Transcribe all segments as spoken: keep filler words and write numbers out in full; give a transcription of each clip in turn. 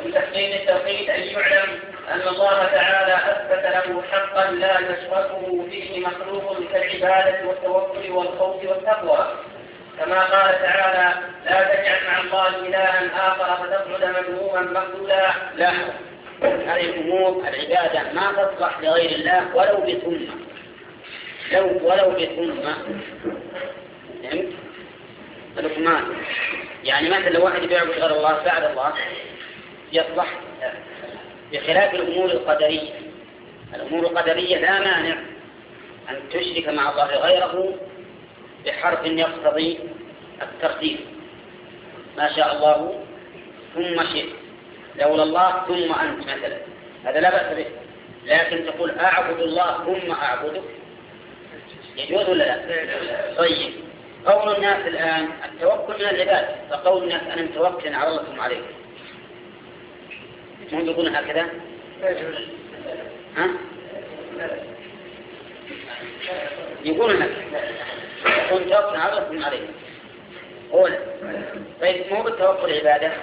ومن تحقيق التوحيد أن يعلم أن الله تعالى أثبت له حقا لا يشركه فيه مخلوق كالعبادة والتوكل والخوف والتقوى، كما قال تعالى: لا تجعل مع الله إلها آخر فتقعد مذموما مخذولا. لا، هذه الأمور العبادة ما تصلح لغير الله ولو بثم، لو ولو بثم. فهمت؟ الرحمن يعني مثلا لو واحد يعبد غير الله بعد الله يصلح، بخلاف الأمور القدرية. الأمور القدرية لا مانع أن تشرك مع الله غيره بحرف يقتضي الترتيب، ما شاء الله ثم شئت، لولا الله ثم أنت مثلا، هذا لا بأس به. لكن تقول أعبد الله ثم أعبدك، يجوز ولا لا؟ طيب، قول الناس الآن التوكل من العباد، فقول الناس أنا متوكل على الله ثم عليك، هم يقولون هكذا؟ ها؟ يقولون هكذا، يقول توكل على الله ثم عليك. أولا، طيب مو بالتوكل عبادة؟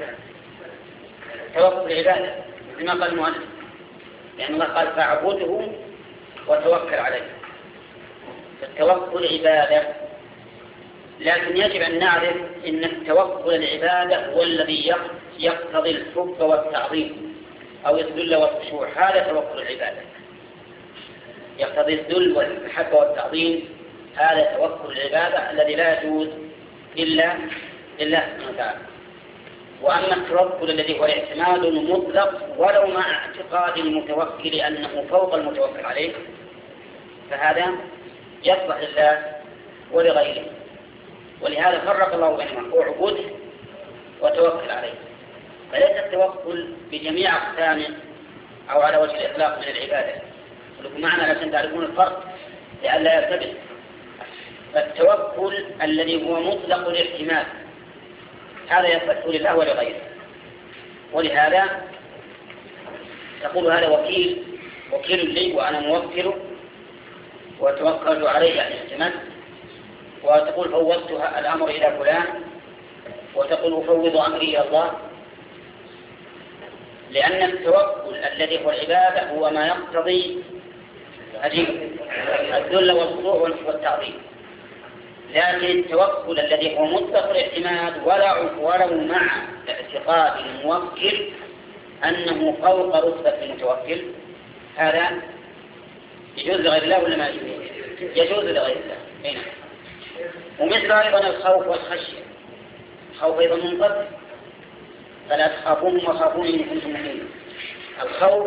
توكل عبادة كما قال المؤلف، يعني الله قال فاعبده وتوكل عليه، فالتوكل عبادة. لكن يجب أن نعرف أن التوكل العبادة هو الذي يقتضي الحب والتعظيم أو الذل والخشوع، هذا توكل العبادة، يقتضي الذل والمحبة والتعظيم، هذا توكل العبادة الذي لا يجوز إلا لله سبحانه وتعالى. وأما التوكل الذي هو الاعتماد المطلق ولو مع اعتقاد المتوكل أنه فوق المتوكل عليه، فهذا يصلح لله ولغيره. ولهذا فرق الله بينهما: اعبده وتوكل عليه. فليس التوكل بجميع أقسامه أو على وجه الإطلاق من العبادة، ولكم معنا عشان تعرفون الفرق لئلا يلتبس. فالتوكل الذي هو مطلق الاعتماد هذا يصلح لله ولغيره، ولهذا تقول هذا وكيل وكيل لي وأنا موكله وتوكلت عليه يعني اعتماد، وتقول فوضت الأمر إلى فلان، وتقول أفوض أمري إلى الله. لأن التوكل الذي هو العبادة هو ما يقتضي الذل والخضوع والتعظيم، لكن التوكل الذي هو مطلق الاعتماد ولو مع اعتقاد الموكل أنه فوق رتبة المتوكل، هذا يجوز لغير الله ولا ما يجوز؟ يجوز لغير الله. هنا ومثل أيضا الخوف والخشية، الخوف أيضا منقطع، فلا تخافون وخافون إن كنتم مؤمنين. الخوف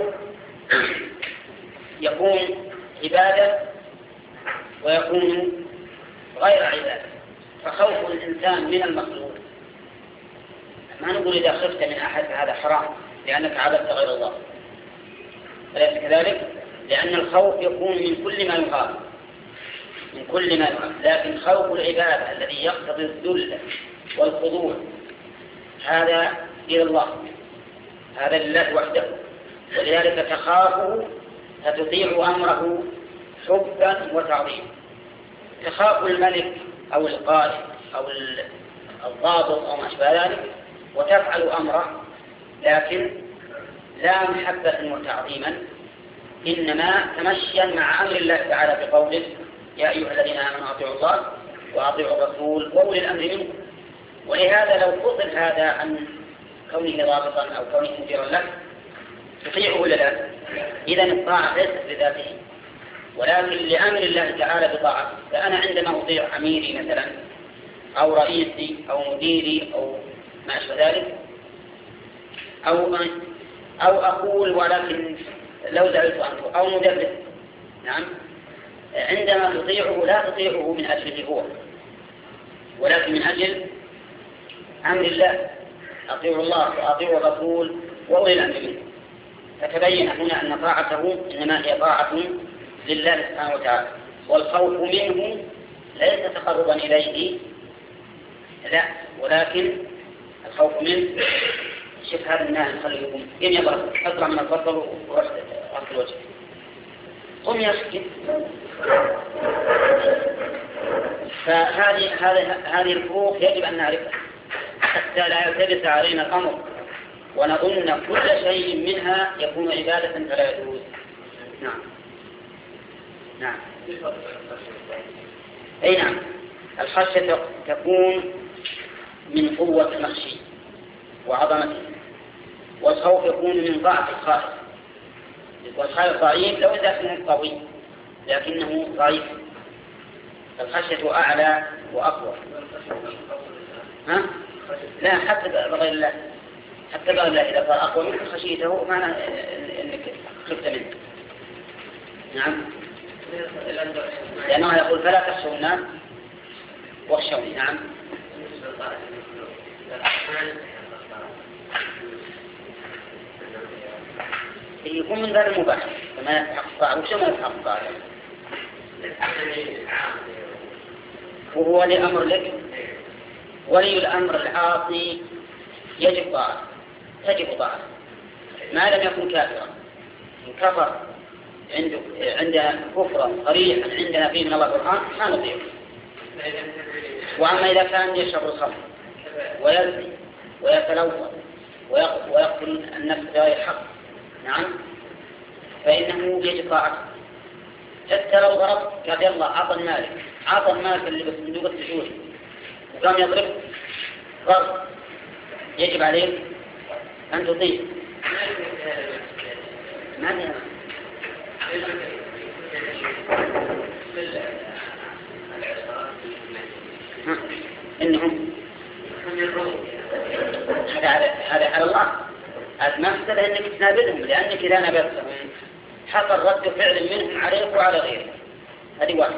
يكون عبادة ويكون غير عبادة. فخوف الإنسان من المخلوق، ما نقول إذا خفت من أحد فهذا حرام لأنك عبدت غير الله، أليس كذلك؟ لأن الخوف يكون من كل ما يخاف، من كل ما يخاف. لكن خوف العبادة الذي يقتضي الذل والخضوع هذا إلى الله، هذا لله وحده، ولذلك تخافه فتطيع أمره حبا وتعظيما. تخاف الملك أو القائد أو الضابط أو ما أشبه ذلك وتفعل أمره، لكن لا محبة وتعظيما، إنما تمشيا مع أمر الله تعالى بقوله: يا أيها الذين آمنوا أطيعوا الله وأطيعوا الرسول وأولي الأمر منكم. ولهذا لو فصل هذا عن كونه ضابطا أو كونه مديرا لك تطيعه ولا لا؟ إذن الطاعة ليست لذاته ولكن لأمر الله تعالى بطاعته. فأنا عندما أطيع أميري مثلا أو رئيسي أو مديري أو ما أشبه ذلك، أو أو أقول ولكن لو زعلت عنه أو مدرس، نعم، عندما تطيعه لا تطيعه من أجله هو ولكن من أجل أمر الله. أطيعوا الله وأطيعوا الرسول وأولي الأمر منكم. فتبين هنا أن طاعته إنما هي طاعة لله سبحانه وتعالى، والخوف منه ليس تقربا إليه، لا، ولكن الخوف منه. شوف هذا الناس خليكم إن يضرب أطلع من الفضل ورحت الوجه قم يسكت. فهذه هذه هذه الفروق يجب أن نعرفها حتى لا يلتبس علينا الأمر ونظن كل شيء منها يكون عبادة فلا يجوز. نعم نعم أي نعم. الخشية تكون من قوة المخشي وعظمته، والخوف يكون من ضعف الخائف، والخائف ضعيف لو إذا كان قوي لكنه ضعيف، الخشية أعلى وأقوى. ها؟ لا، حتى بغير الله، حتى بغير الله إذا صار أقوى منك خشيته معنى أنك خفت منه. نعم، لأنه يقول فلا تخشوا الناس واخشوني. نعم. يكون من ذلك المباح فما يستحق الطاعة وشو ما يستحق الطاعة، وهو ولي أمر لك. ولي الأمر العاصي يجب طاعة، تجب طاعة ما لم يكن كافرا. إن كفر عنده عندنا كفرا صريحا عندنا فيه من الله القرآن ما نطيعه. وأما إذا كان يشرب الخمر ويزني ويتلوث ويقتل النفس بغير حق، نعم، فإنه يجب طاعته. حتى لو ضرب قال يلا عطى المالك، عطى المالك اللي بصندوق التجوري وقام يضرب ضرب، يجب عليه أن تطيع. ما إنهم هذا هذا على الله. المفسدة أنك تنابذهم، لأنك إذا نبذتهم حصل رد فعل منهم عليك وعلى غيرك. هذه واحدة.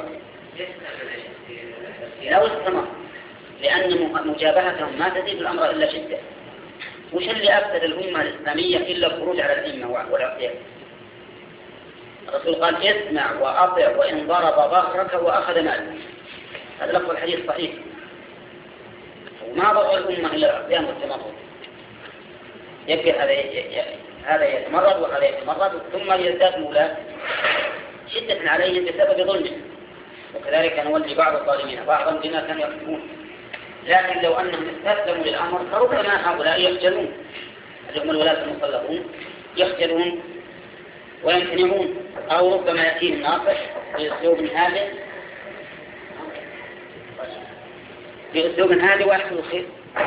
لو استمر، لأن مجابهتهم ما تزيد الأمر إلا شدة. وش اللي أفسد الأمة الإسلامية إلا الخروج على الأئمة والعقيدة؟ الرسول قال اسمع وأطع وإن ضرب ظهرك وأخذ مالك. هذا لفظ الحديث صحيح. وما ضر الأمة إلا العصيان والتمرد. يبقى هذا هذا يتمرد وهذا يتمرد، ثم يزداد مولاة شدة عليهم بسبب ظلمهم. وكذلك نولي بعض الظالمين بعضا بما كانوا يكسبون. لكن لو أنهم استسلموا للأمر فربما هؤلاء يخجلون، اللي هم الولاة المسلطون يخجلون ويمتنعون، أو ربما يأتيه الناصح بأسلوب هادئ بأسلوب هادئ ويحصل الخير.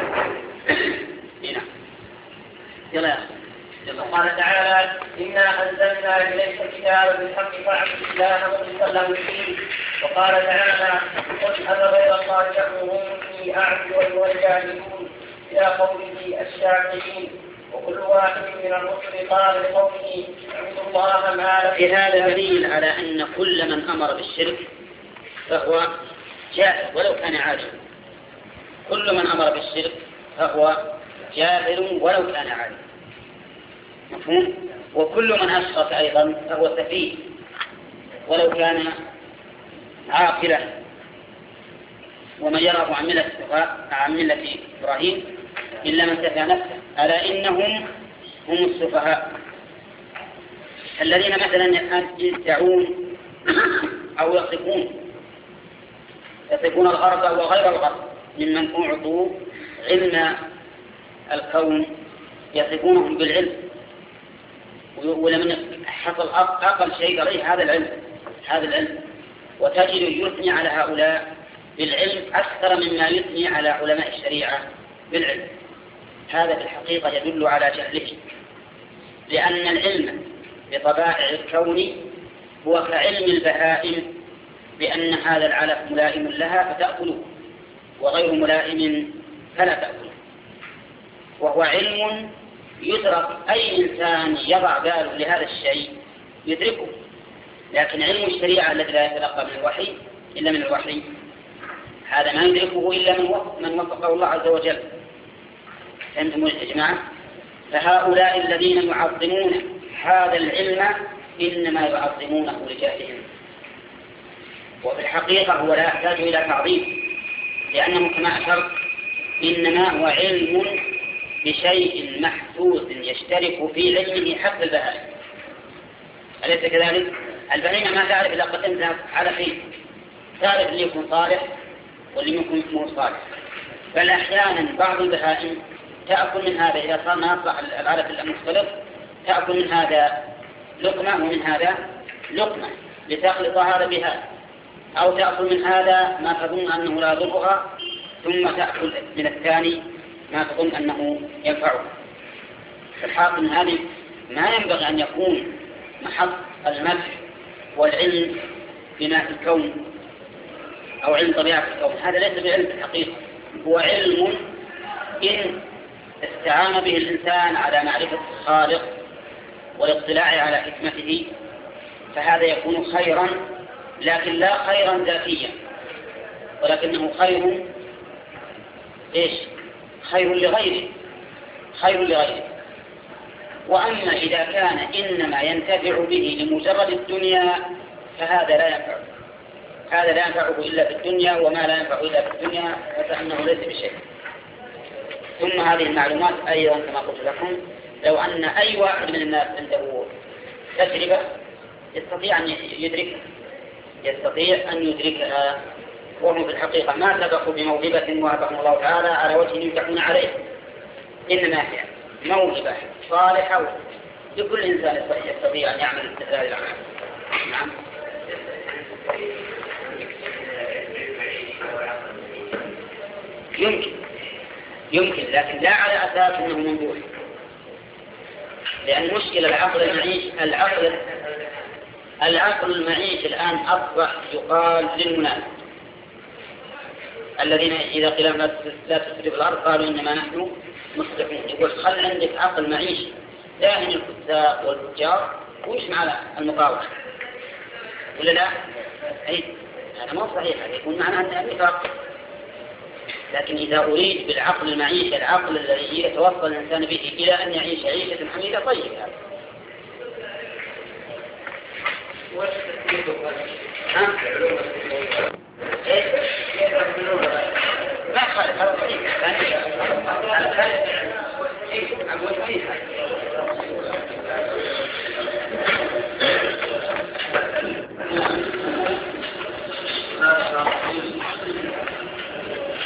هنا يلا يا أخي. قال تعالى إنا أنزلنا إليك الكتاب بالحق فاعبد الله مخلصا له الدين. وقال تعالى قل أفغير الله تأمروني أعبد أيها الجاهلون إلى قوله الشاكرين. وكل واحد من الرسل قال لقومه اعبدوا الله ما لكم. في هذا دليل على أن كل من أمر بالشرك فهو جاهل ولو كان عالما. كل من أمر بالشرك فهو جاهل ولو كان عالما. مفهوم؟ وكل من أشرك أيضا فهو سفيه ولو كان عاقلا. ومن يرغب عن ملة عن ملة إبراهيم إلا من سفه نفسه ألا إنهم هم السفهاء الذين مثلا يدعون أو يصفون يصفون الغرب وغير الغرب ممن أعطوا علم الكون، يصفونهم بالعلم، ولمن حصل أقل شيء عليه هذا العلم هذا العلم وتجد يثني على هؤلاء بالعلم أكثر مما يثني على علماء الشريعة بالعلم. هذا في الحقيقة يدل على جهله، لأن العلم بطبائع الكون هو كعلم البهائم بأن هذا العلف ملائم لها فتأكله وغير ملائم فلا تأكله، وهو علم يدرك. أي إنسان يضع باله لهذا الشيء يدركه، لكن علم الشريعة الذي لا يتلقى من الوحي إلا من الوحي هذا ما يدركه إلا من وفقه الله عز وجل. فهمتم يا جماعة؟ فهؤلاء الذين يعظمون هذا العلم إنما يعظمونه لجاهلهم، وفي الحقيقة هو لا يحتاج إلى تعظيم، لأنه كما أشرت إنما هو علم بشيء محسوس يشترك في علمه حق البهائم. أليس كذلك؟ البهائم ما تعرف إلا قسمتها على خير، تعرف اللي يكون صالح واللي يكون اسمه صالح. بل أحيانا بعض البهائم تأكل من هذا إذا صار ما يصلح العلف المختلط، تأكل من هذا لقمة ومن هذا لقمة لتخلط هذا بهذا، أو تأكل من هذا ما تظن أنه لا يضرها ثم تأكل من الثاني ما تظن أنه ينفعها. الحاصل هذه ما ينبغي أن يكون محط المدح والعلم بما في الكون أو علم طبيعة الكون، هذا ليس بعلم في الحقيقة، هو علم إن استعان به الإنسان على معرفة الخالق والاطلاع على حكمته فهذا يكون خيرا، لكن لا خيرا ذاتيا، ولكنه خير إيش؟ خير لغيره، خير لغيره. وأما إذا كان إنما ينتفع به لمجرد الدنيا فهذا لا ينفع، هذا لا ينفعه إلا في الدنيا، وما لا ينفع إلا في الدنيا فإنه ليس بشيء. ثم هذه المعلومات أيضا كما قلت لكم، لو أن أي واحد من الناس عنده تجربة يستطيع أن يدرك يستطيع أن يدركها، وهم في الحقيقة ما سبقوا بموهبة وهبهم الله تعالى على وجه يمتحون عليه، إنما هي موهبة صالحة لكل إنسان يستطيع أن يعمل هذه الأعمال. نعم. يمكن يمكن لكن لا على أساس أنه ممدوح، لأن مشكلة العقل المعيش العقل العقل المعيش الآن أصبح يقال للمنافق الذين إذا قيل لا تسرف الأرض قالوا إنما نحن مصلحون. يقول خل عندك عقل معيش داهن الكتاب والتجار ويش مع المقاومة ولا لا؟ أي هذا ما صحيح، هذا يكون معناه أنها نفاق. لكن إذا أريد بالعقل المعيش العقل الذي يتوصل الإنسان به إلى أن يعيش عيشة حميدة طيب هذا. ها؟ إيه؟ ما خالف هذا صحيح. هذا صحيح.